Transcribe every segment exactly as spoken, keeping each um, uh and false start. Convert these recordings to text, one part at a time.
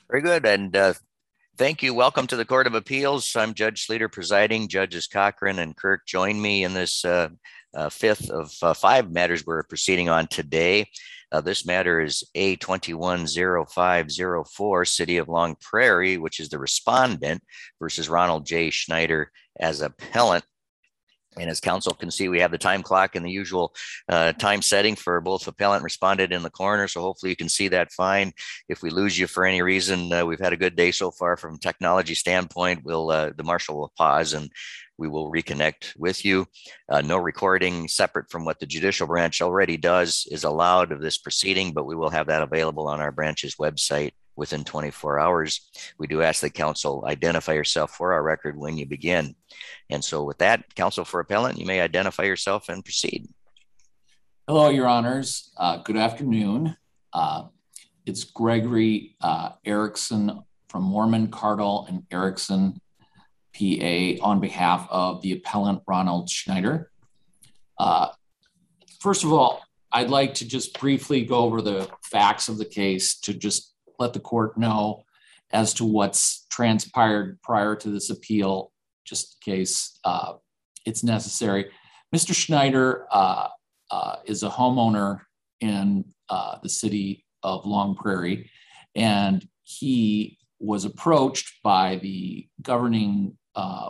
Very good. And uh, thank you. Welcome to the Court of Appeals. I'm Judge Sleeter presiding. Judges Cochran and Kirk join me in this uh, uh, fifth of uh, five matters we're proceeding on today. Uh, this matter is A twenty-one oh five oh four, City of Long Prairie, which is the respondent, versus Ronald J. Schneider as appellant. And as counsel can see, we have the time clock and the usual uh, time setting for both appellant and respondent in the corner. So hopefully you can see that fine. If we lose you for any reason, uh, we've had a good day so far from a technology standpoint. We'll uh, the marshal will pause and we will reconnect with you. Uh, no recording separate from what the judicial branch already does is allowed of this proceeding, but we will have that available on our branch's website within twenty-four hours. We do ask that counsel identify yourself for our record when you begin. And so with that, counsel for appellant, you may identify yourself and proceed. Hello, your honors. Uh, good afternoon. Uh, it's Gregory uh, Erickson from Mormon, Cardall, and Erickson, P A, on behalf of the appellant Ronald Schneider. Uh, first of all, I'd like to just briefly go over the facts of the case to just let the court know as to what's transpired prior to this appeal, just in case uh, it's necessary. Mister Schneider uh, uh, is a homeowner in uh, the city of Long Prairie, and he was approached by the governing uh,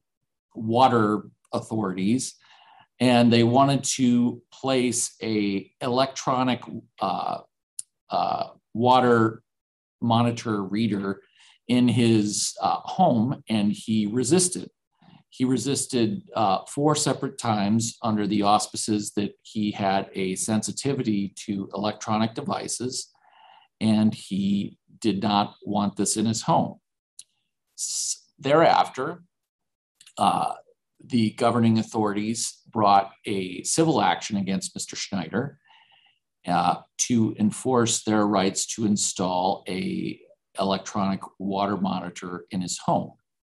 water authorities, and they wanted to place a electronic uh, uh, water monitor reader in his uh, home, and he resisted. He resisted uh, four separate times under the auspices that he had a sensitivity to electronic devices, and he did not want this in his home. S- thereafter, uh, the governing authorities brought a civil action against Mister Schneider uh, to enforce their rights to install a electronic water monitor in his home.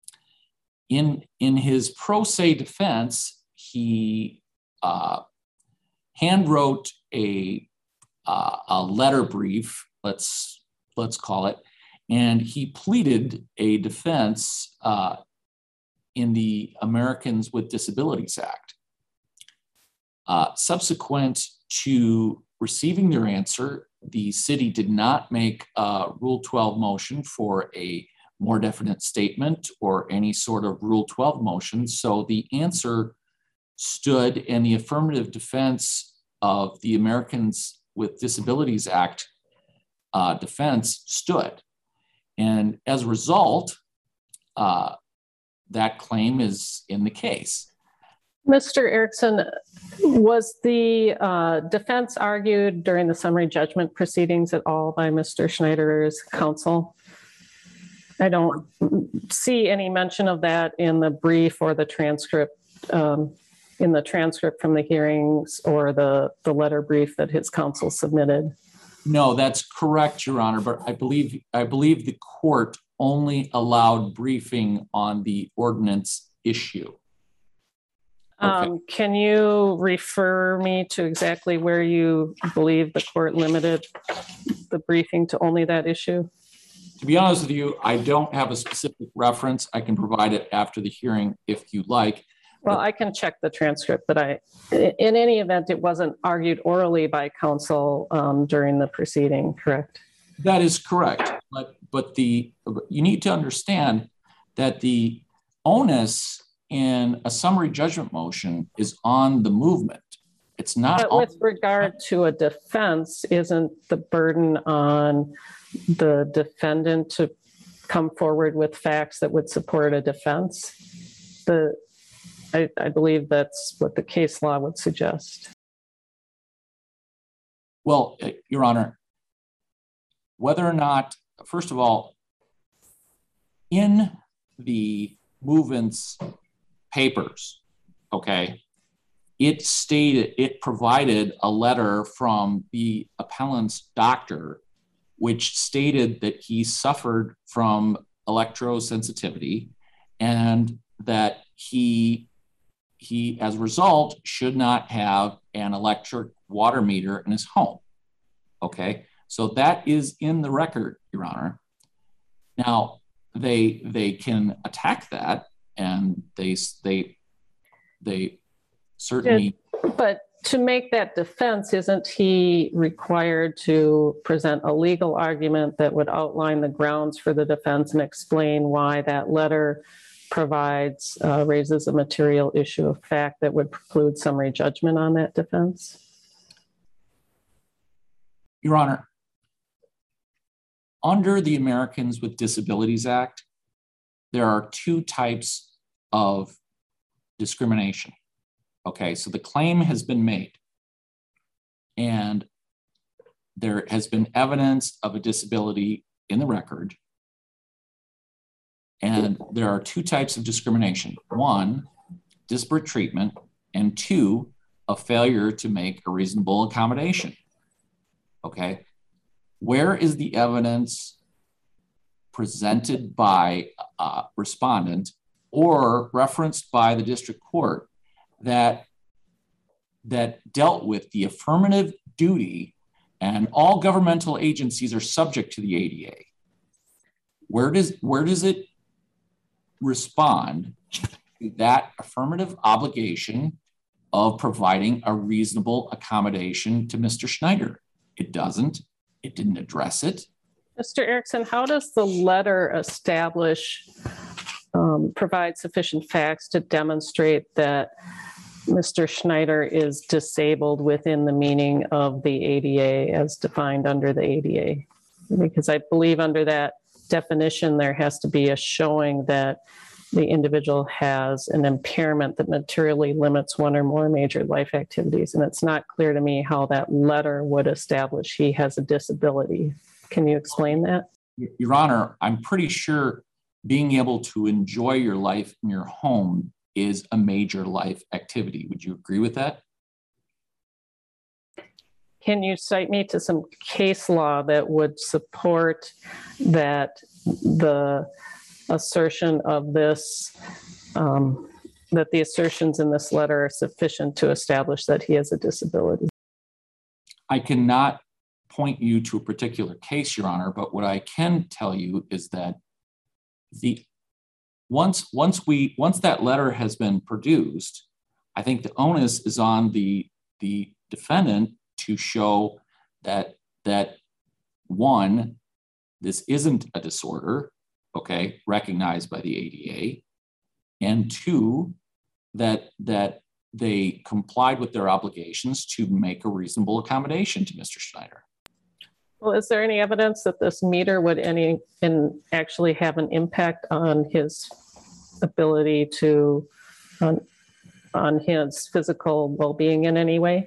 In, in his pro se defense, he uh, handwrote a, uh, a letter brief, let's, let's call it, and he pleaded a defense uh, in the Americans with Disabilities Act. Uh, subsequent to receiving their answer, the city did not make a Rule twelve motion for a more definite statement or any sort of Rule twelve motion. So the answer stood, and the affirmative defense of the Americans with Disabilities Act uh, defense stood. And as a result, uh, that claim is in the case. Mister Erickson, was the uh, defense argued during the summary judgment proceedings at all by Mister Schneider's counsel? I don't see any mention of that in the brief or the transcript, um, in the transcript from the hearings or the, the letter brief that his counsel submitted. No, that's correct, Your Honor, but I believe, I believe the court only allowed briefing on the ordinance issue. Okay. Um, can you refer me to exactly where you believe the court limited the briefing to only that issue? To be honest with you, I don't have a specific reference. I can provide it after the hearing if you like. Well, I can check the transcript, but I, in any event, it wasn't argued orally by counsel um, during the proceeding, correct? That is correct. But, but the you need to understand that the onus in a summary judgment motion is on the movement. It's not. But with regard to a defense, isn't the burden on the defendant to come forward with facts that would support a defense? The, I, I believe that's what the case law would suggest. Well, Your Honor, whether or not, first of all, in the movement's papers, okay, it stated, it provided a letter from the appellant's doctor, which stated that he suffered from electrosensitivity and that he, he, as a result, should not have an electric water meter in his home, okay? So that is in the record, Your Honor. Now, they they can attack that, and they they they certainly. But to make that defense, isn't he required to present a legal argument that would outline the grounds for the defense and explain why that letter provides, uh, raises a material issue of fact that would preclude summary judgment on that defense? Your Honor, under the Americans with Disabilities Act, there are two types of discrimination. Okay, so the claim has been made, and there has been evidence of a disability in the record. And there are two types of discrimination. One, disparate treatment, and two, a failure to make a reasonable accommodation. Okay, where is the evidence presented by a respondent or referenced by the district court that, that dealt with the affirmative duty, and all governmental agencies are subject to the A D A? Where does, where does it respond to that affirmative obligation of providing a reasonable accommodation to Mister Schneider? It doesn't. It didn't address it. Mister Erickson, how does the letter establish, um, provide sufficient facts to demonstrate that Mister Schneider is disabled within the meaning of the A D A as defined under the A D A? Because I believe under that definition, there has to be a showing that the individual has an impairment that materially limits one or more major life activities. And it's not clear to me how that letter would establish he has a disability. Can you explain that? Your Honor, I'm pretty sure being able to enjoy your life in your home is a major life activity. Would you agree with that? Can you cite me to some case law that would support that the assertion of this, um, that the assertions in this letter are sufficient to establish that he has a disability? I cannot point you to a particular case, Your Honor, but what I can tell you is that the once once we once that letter has been produced, I think the onus is on the the defendant to show that that one, this isn't a disorder, okay, recognized by the A D A, and two, that that they complied with their obligations to make a reasonable accommodation to Mister Schneider. Well, is there any evidence that this meter would any in actually have an impact on his ability to, on, on his physical well-being in any way?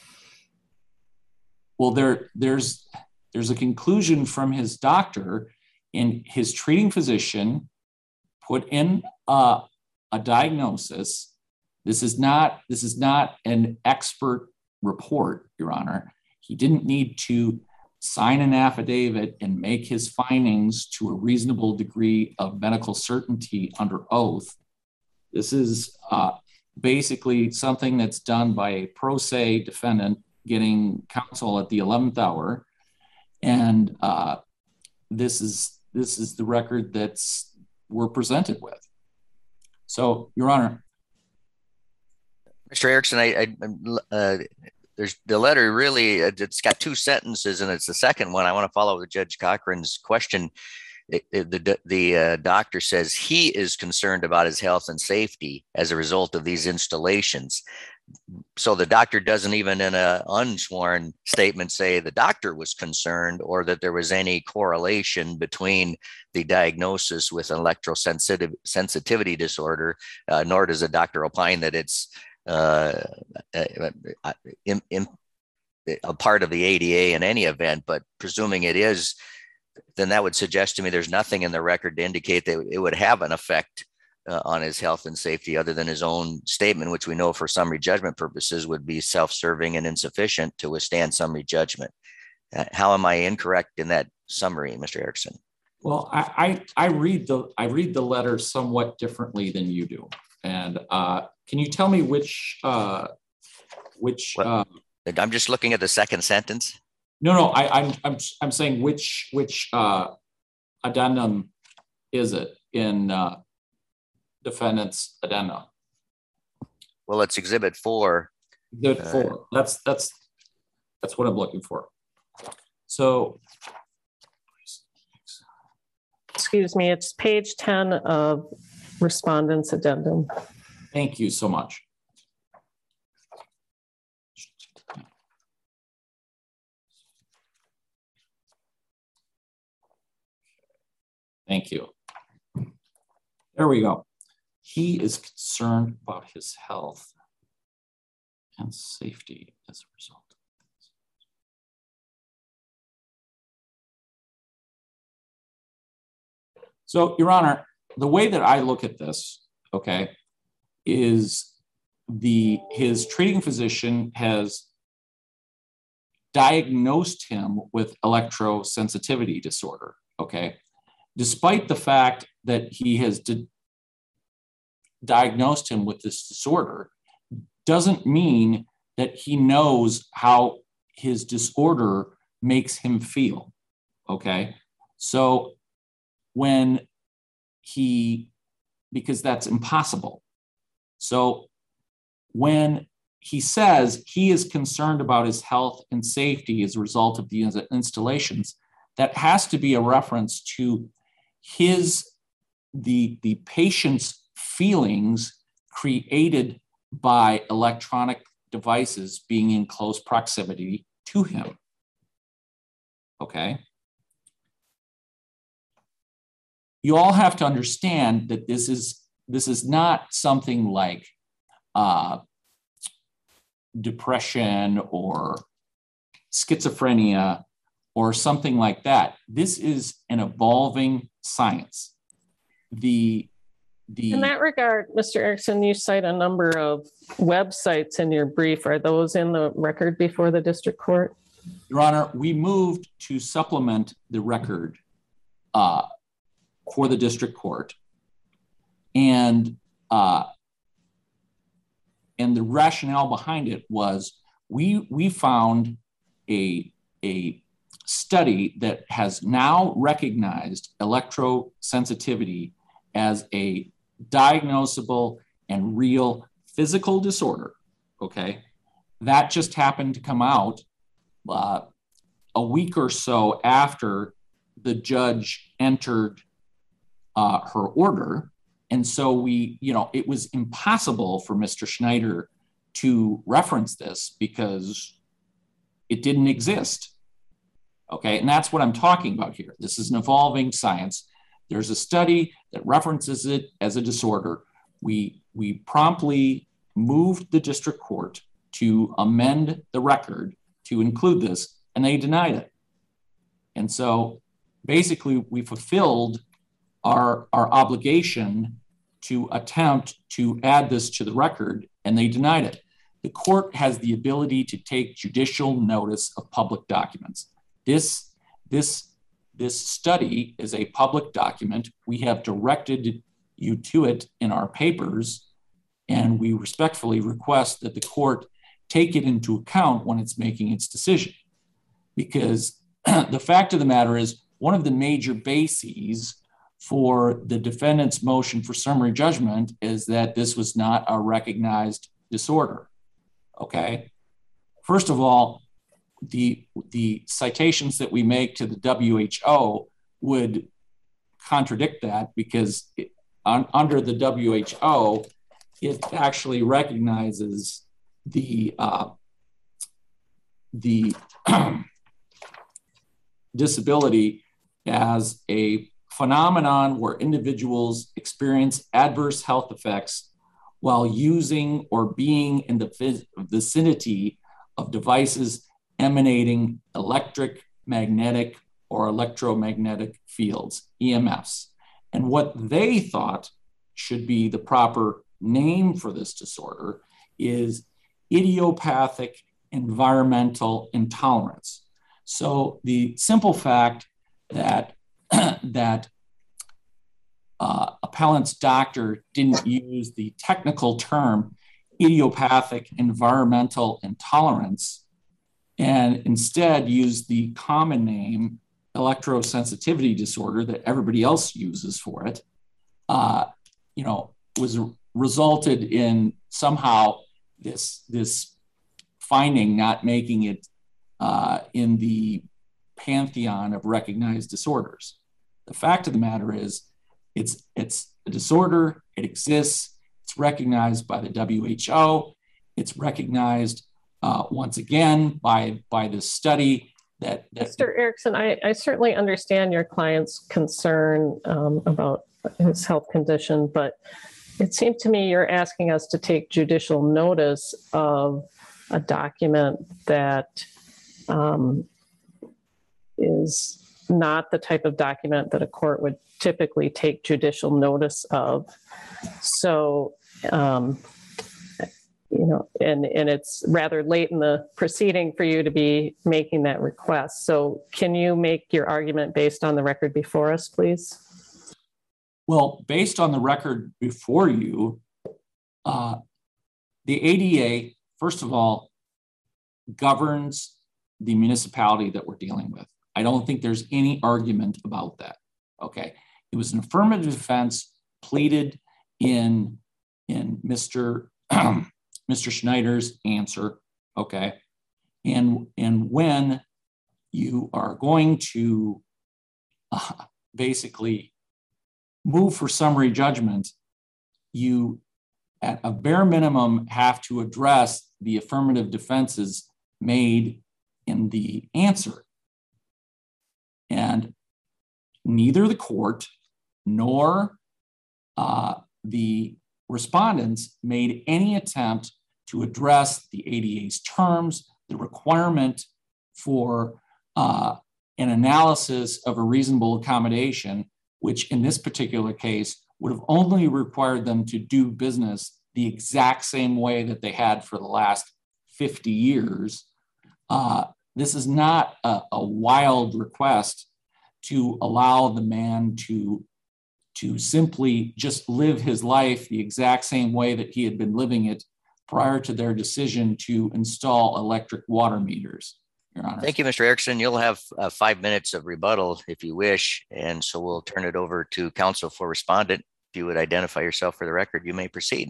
Well, there, there's, there's a conclusion from his doctor, and his treating physician put in a, a diagnosis. This is not, this is not an expert report, Your Honor. He didn't need to sign an affidavit and make his findings to a reasonable degree of medical certainty under oath. This is uh, basically something that's done by a pro se defendant getting counsel at the eleventh hour. And uh, this is this is the record that's we're presented with. So, Your Honor. Mister Erickson, I, I uh, there's the letter really, it's got two sentences, and it's the second one. I want to follow with Judge Cochran's question. It, it, the the uh, doctor says he is concerned about his health and safety as a result of these installations. So the doctor doesn't even in an unsworn statement say the doctor was concerned or that there was any correlation between the diagnosis with an electrosensitive sensitivity disorder, uh, nor does the doctor opine that it's uh, in, in, a part of the A D A in any event. But presuming it is, then that would suggest to me there's nothing in the record to indicate that it would have an effect Uh, on his health and safety other than his own statement, which we know for summary judgment purposes would be self-serving and insufficient to withstand summary judgment. Uh, how am I incorrect in that summary, Mister Erickson? Well, I, I, I read the I read the letter somewhat differently than you do. And uh, can you tell me which uh, which uh, I'm just looking at the second sentence. No, no, I, I'm I'm I'm saying which which uh, addendum is it in uh, defendant's addendum? Well, it's exhibit four. Exhibit four. Uh, that's that's that's what I'm looking for. So, excuse me, it's page ten of respondent's addendum. Thank you so much. Thank you. There we go. He is concerned about his health and safety as a result of this. So, Your Honor, the way that I look at this, okay, is the his treating physician has diagnosed him with electrosensitivity disorder, okay? Despite the fact that he has di- diagnosed him with this disorder, doesn't mean that he knows how his disorder makes him feel, okay? So when he, because that's impossible. So when he says he is concerned about his health and safety as a result of the installations, that has to be a reference to his, the, the patient's feelings created by electronic devices being in close proximity to him, okay? You all have to understand that this is, this is not something like uh, depression or schizophrenia or something like that. This is an evolving science. The, the, in that regard, Mister Erickson, you cite a number of websites in your brief. Are those in the record before the district court? Your Honor, we moved to supplement the record uh, for the district court. And, uh, and the rationale behind it was we, we found a, a study that has now recognized electrosensitivity as a diagnosable and real physical disorder, okay? That just happened to come out uh, a week or so after the judge entered uh, her order. And so we, you know, it was impossible for Mister Schneider to reference this because it didn't exist. Okay, and that's what I'm talking about here. This is an evolving science. There's a study that references it as a disorder. We, we promptly moved the district court to amend the record to include this, and they denied it. And so basically we fulfilled our, our obligation to attempt to add this to the record, and they denied it. The court has the ability to take judicial notice of public documents. This, this, this study is a public document. We have directed you to it in our papers, and we respectfully request that the court take it into account when it's making its decision. Because the fact of the matter is, one of the major bases for the defendant's motion for summary judgment is that this was not a recognized disorder, okay? First of all, the, the citations that we make to the W H O would contradict that because it, on, under the W H O, it actually recognizes the, uh, the disability as a phenomenon where individuals experience adverse health effects while using or being in the vicinity of devices emanating electric, magnetic, or electromagnetic fields, E M Fs. And what they thought should be the proper name for this disorder is idiopathic environmental intolerance. So the simple fact that, that uh, appellant's doctor didn't use the technical term idiopathic environmental intolerance and instead used the common name electrosensitivity disorder that everybody else uses for it, uh, you know, was resulted in somehow this, this finding not making it uh, in the pantheon of recognized disorders. The fact of the matter is it's, it's a disorder, it exists, it's recognized by the W H O, it's recognized uh, once again by, by this study that, that Mister Erickson, I, I certainly understand your client's concern um, about his health condition, but it seemed to me you're asking us to take judicial notice of a document that um, is not the type of document that a court would typically take judicial notice of. So, um, you know, and, and it's rather late in the proceeding for you to be making that request. So can you make your argument based on the record before us, please? Well, based on the record before you, uh, the A D A, first of all, governs the municipality that we're dealing with. I don't think there's any argument about that. Okay. It was an affirmative defense pleaded in, in Mister Mister Schneider's answer. Okay. And, and when you are going to uh, basically move for summary judgment, you at a bare minimum have to address the affirmative defenses made in the answer. And neither the court nor uh, the respondents made any attempt to address the A D A's terms, the requirement for uh, an analysis of a reasonable accommodation, which in this particular case would have only required them to do business the exact same way that they had for the last fifty years. Uh, this is not a, a wild request to allow the man to, to simply just live his life the exact same way that he had been living it prior to their decision to install electric water meters. Your Honor. Thank you, Mister Erickson. You'll have uh, five minutes of rebuttal if you wish. And so we'll turn it over to counsel for respondent. If you would identify yourself for the record, you may proceed.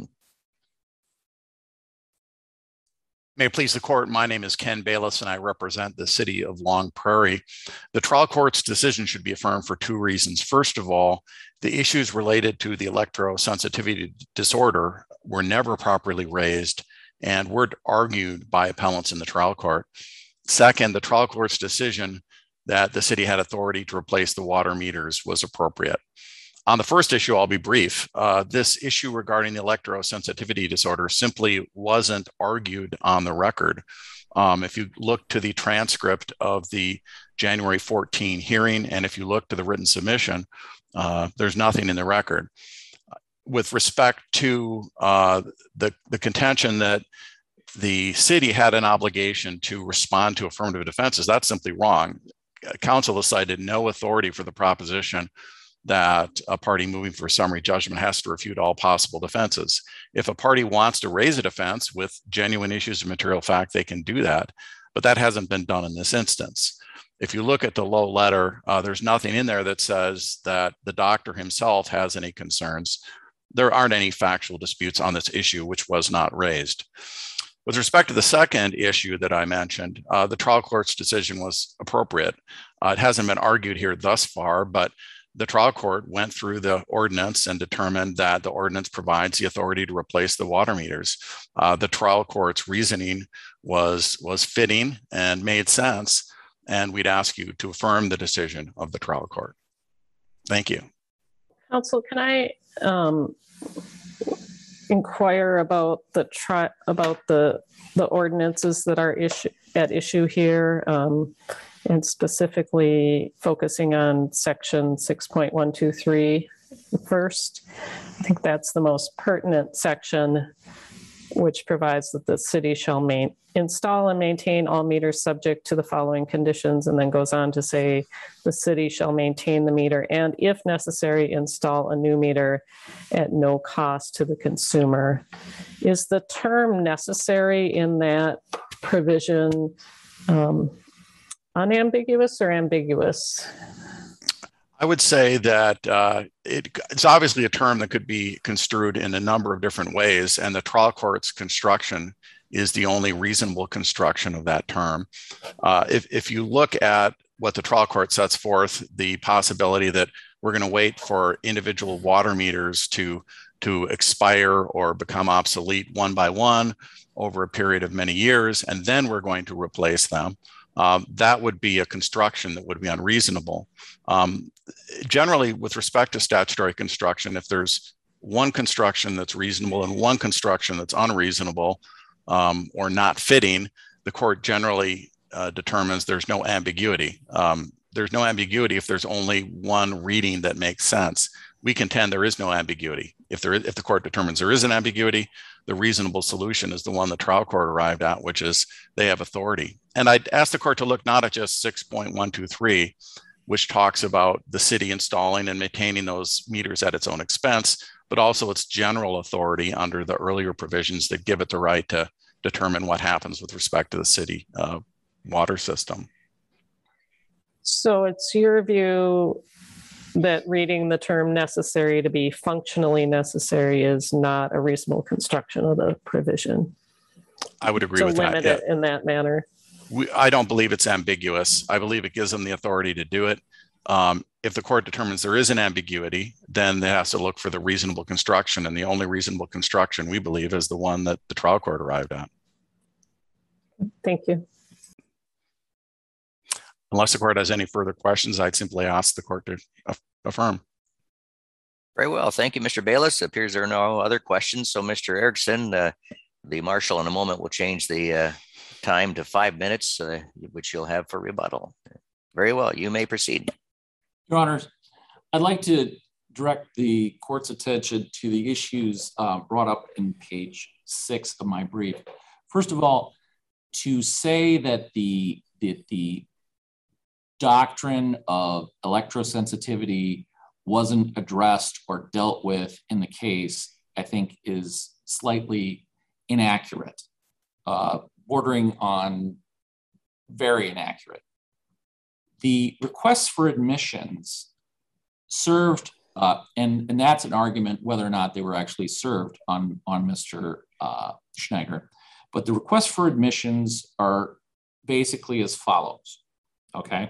May it please the court, my name is Ken Bayless and I represent the city of Long Prairie. The trial court's decision should be affirmed for two reasons. First of all, the issues related to the electrosensitivity disorder were never properly raised and were argued by appellants in the trial court. Second, the trial court's decision that the city had authority to replace the water meters was appropriate. On the first issue, I'll be brief. Uh, this issue regarding the electrosensitivity disorder simply wasn't argued on the record. Um, if you look to the transcript of the January fourteenth hearing, and if you look to the written submission, uh, there's nothing in the record. With respect to uh, the, the contention that the city had an obligation to respond to affirmative defenses, that's simply wrong. Counsel has cited no authority for the proposition that a party moving for summary judgment has to refute all possible defenses. If a party wants to raise a defense with genuine issues of material fact, they can do that, but that hasn't been done in this instance. If you look at the Lowe letter, uh, there's nothing in there that says that the doctor himself has any concerns. There aren't any factual disputes on this issue, which was not raised. With respect to the second issue that I mentioned, uh, the trial court's decision was appropriate. Uh, it hasn't been argued here thus far, but the trial court went through the ordinance and determined that the ordinance provides the authority to replace the water meters. Uh, the trial court's reasoning was, was fitting and made sense, and we'd ask you to affirm the decision of the trial court. Thank you. Counsel, can I um, inquire about the tri about the the ordinances that are issue at issue here? Um, and specifically focusing on section six point one two three first. I think that's the most pertinent section, which provides that the city shall main, install and maintain all meters subject to the following conditions, and then goes on to say the city shall maintain the meter and, if necessary, install a new meter at no cost to the consumer. Is the term necessary in that provision um, unambiguous or ambiguous? I would say that uh, it, it's obviously a term that could be construed in a number of different ways, and the trial court's construction is the only reasonable construction of that term. Uh, if, if you look at what the trial court sets forth, the possibility that we're going to wait for individual water meters to, to expire or become obsolete one by one over a period of many years, and then we're going to replace them. Um, that would be a construction that would be unreasonable. Um, generally, with respect to statutory construction, if there's one construction that's reasonable and one construction that's unreasonable um, or not fitting, the court generally uh, determines there's no ambiguity. Um, there's no ambiguity if there's only one reading that makes sense. We contend there is no ambiguity. If there is, if the court determines there is an ambiguity, the reasonable solution is the one the trial court arrived at, which is they have authority. And I'd ask the court to look not at just six point one two three, which talks about the city installing and maintaining those meters at its own expense, but also its general authority under the earlier provisions that give it the right to determine what happens with respect to the city uh, water system. So it's your view that reading the term necessary to be functionally necessary is not a reasonable construction of the provision? I would agree to with limit that. it yeah. in that manner. We, I don't believe it's ambiguous. I believe it gives them the authority to do it. Um, if the court determines there is an ambiguity, then it has to look for the reasonable construction, and the only reasonable construction we believe is the one that the trial court arrived at. Thank you. Unless the court has any further questions, I'd simply ask the court to affirm. Very well. Thank you, Mister Bayless. It appears there are no other questions. So, Mister Erickson, uh, the marshal in a moment will change the uh, time to five minutes, uh, which you'll have for rebuttal. Very well. You may proceed. Your Honors, I'd like to direct the court's attention to the issues uh, brought up in page six of my brief. First of all, to say that the, the, the doctrine of electrosensitivity wasn't addressed or dealt with in the case, I think is slightly inaccurate, uh, bordering on very inaccurate. The requests for admissions served, uh, and, and that's an argument whether or not they were actually served on, on Mister Uh, Schneider, but the requests for admissions are basically as follows, okay?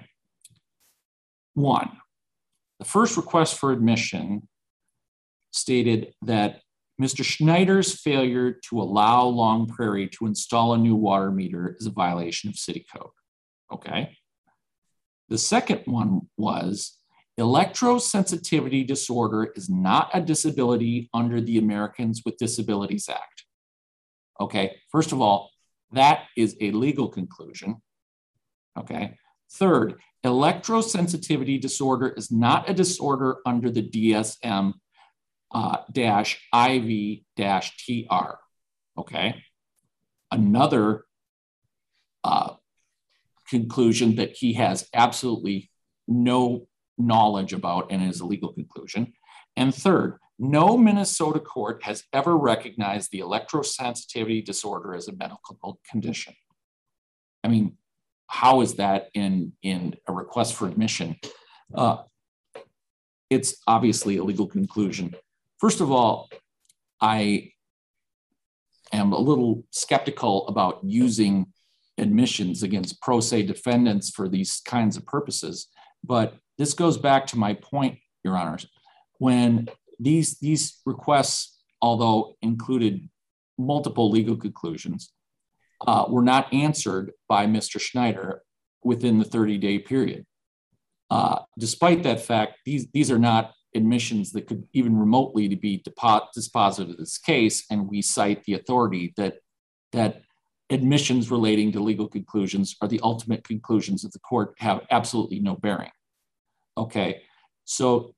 One, the first request for admission stated that Mister Schneider's failure to allow Long Prairie to install a new water meter is a violation of city code, okay? The second one was electrosensitivity disorder is not a disability under the Americans with Disabilities Act. Okay, first of all, that is a legal conclusion, okay? Third, electrosensitivity disorder is not a disorder under the D S M uh, dash I V dash T R, okay? Another uh, conclusion that he has absolutely no knowledge about and is a legal conclusion. And third, no Minnesota court has ever recognized the electrosensitivity disorder as a medical condition. I mean, how is that in, in a request for admission? Uh, it's obviously a legal conclusion. First of all, I am a little skeptical about using admissions against pro se defendants for these kinds of purposes, but this goes back to my point, Your Honors. When these, these requests, although included multiple legal conclusions, Uh, were not answered by Mister Schneider within the thirty day period. Uh, despite that fact, these, these are not admissions that could even remotely to be dispositive of this case, and we cite the authority that, that admissions relating to legal conclusions are the ultimate conclusions that the court have absolutely no bearing. Okay, so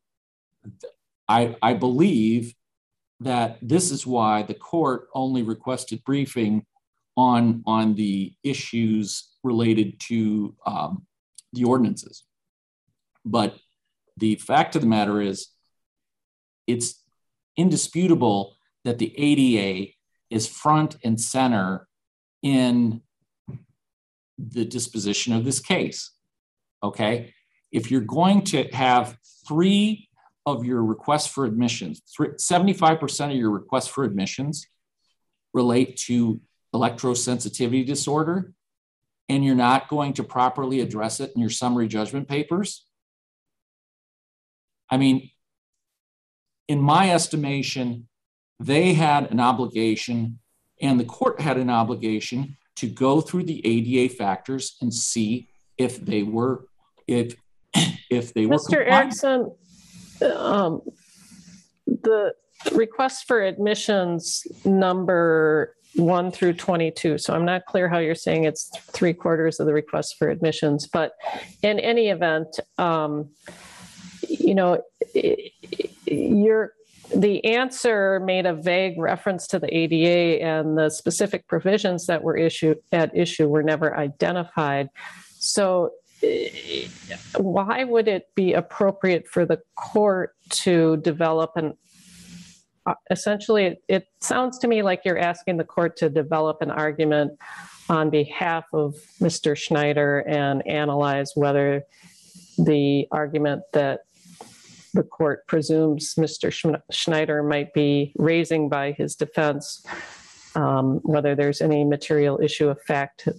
I, I believe that this is why the court only requested briefing on, on the issues related to um, the ordinances. But the fact of the matter is, it's indisputable that the A D A is front and center in the disposition of this case, okay? If you're going to have three of your requests for admissions, seventy-five percent of your requests for admissions relate to electrosensitivity disorder, and you're not going to properly address it in your summary judgment papers, I mean, in my estimation, they had an obligation and the court had an obligation to go through the A D A factors and see if they were, if, if they were Mister Erickson, um, the request for admissions number one through twenty-two. So I'm not clear how you're saying it's three quarters of the request for admissions, but in any event, um, you know, you're, the answer made a vague reference to the A D A, and the specific provisions that were issued at issue were never identified. So why would it be appropriate for the court to develop an, uh, essentially, it, it sounds to me like you're asking the court to develop an argument on behalf of Mister Schneider and analyze whether the argument that the court presumes Mister Schneider might be raising by his defense, um, whether there's any material issue of fact to,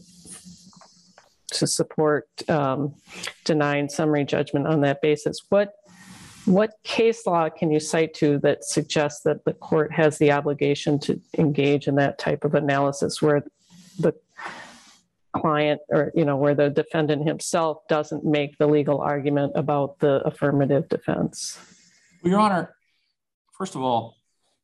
to support um, denying summary judgment on that basis. What, what case law can you cite to that suggests that the court has the obligation to engage in that type of analysis where the client, or, you know, where the defendant himself doesn't make the legal argument about the affirmative defense? Well, Your Honor, first of all,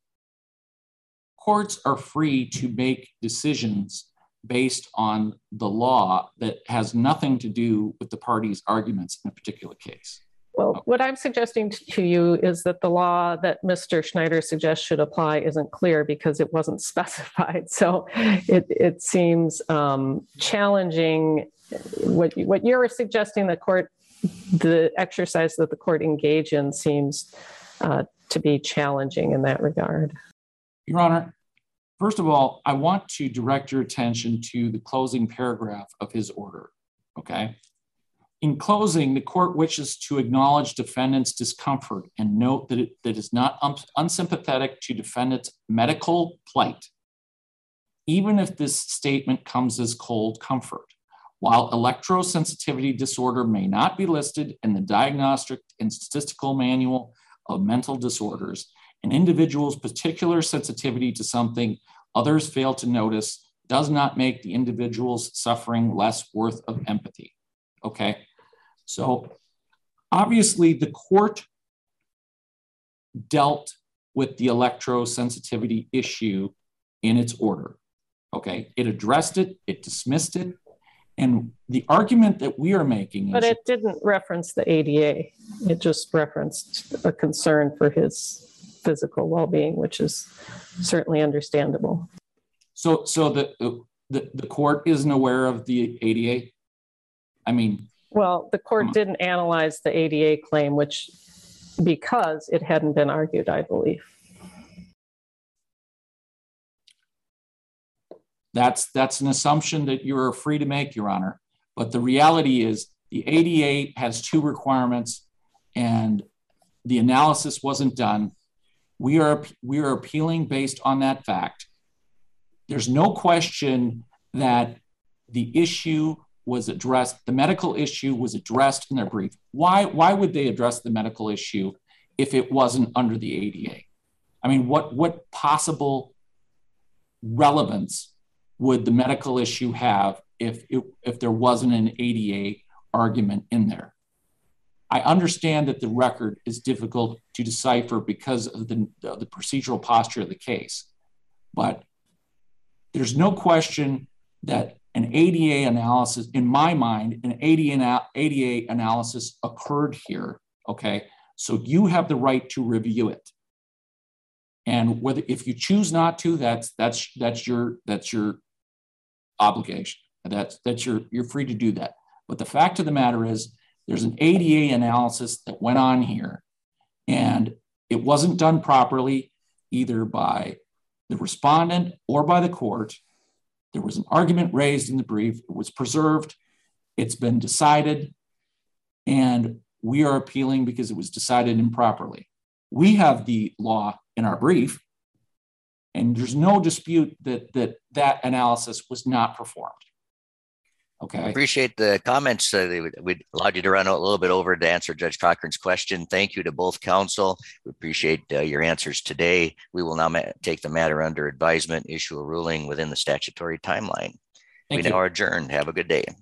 courts are free to make decisions based on the law that has nothing to do with the party's arguments in a particular case. Well, what I'm suggesting to you is that the law that Mister Schneider suggests should apply isn't clear because it wasn't specified. So it, it seems um, challenging. What, what you're suggesting the court, the exercise that the court engage in seems uh, to be challenging in that regard. Your Honor, first of all, I want to direct your attention to the closing paragraph of his order, okay? In closing, the court wishes to acknowledge defendant's discomfort and note that it that is not un unsympathetic to defendant's medical plight, even if this statement comes as cold comfort. While electrosensitivity disorder may not be listed in the Diagnostic and Statistical Manual of Mental Disorders, an individual's particular sensitivity to something others fail to notice does not make the individual's suffering less worth of empathy, okay? So obviously the court dealt with the electrosensitivity issue in its order, okay? It addressed it, it dismissed it, and the argument that we are making is— But it didn't reference the A D A. It just referenced a concern for his physical well-being, which is certainly understandable. So, so the, the, the court isn't aware of the A D A? I mean— Well, the court didn't analyze the A D A claim, which, because it hadn't been argued, I believe. That's, that's an assumption that you're free to make, Your Honor. But the reality is the A D A has two requirements and the analysis wasn't done. We are, we are appealing based on that fact. There's no question that the issue was addressed, the medical issue was addressed in their brief. Why, why would they address the medical issue if it wasn't under the A D A? I mean, what, what possible relevance would the medical issue have if, it, if there wasn't an A D A argument in there? I understand that the record is difficult to decipher because of the, the procedural posture of the case, but there's no question that an A D A analysis, in my mind, an A D A analysis occurred here, okay? So you have the right to review it. And whether, if you choose not to, that's, that's, that's your, that's your obligation. That's, that's your, you're free to do that. But the fact of the matter is there's an A D A analysis that went on here and it wasn't done properly either by the respondent or by the court. There was an argument raised in the brief. It was preserved. It's been decided. And we are appealing because it was decided improperly. We have the law in our brief, and there's no dispute that that, that analysis was not performed. Okay. I appreciate the comments. Uh, we allowed you to run a little bit over to answer Judge Cochran's question. Thank you to both counsel. We appreciate uh, your answers today. We will now ma- take the matter under advisement, issue a ruling within the statutory timeline. Thank we you. now are adjourned. Have a good day.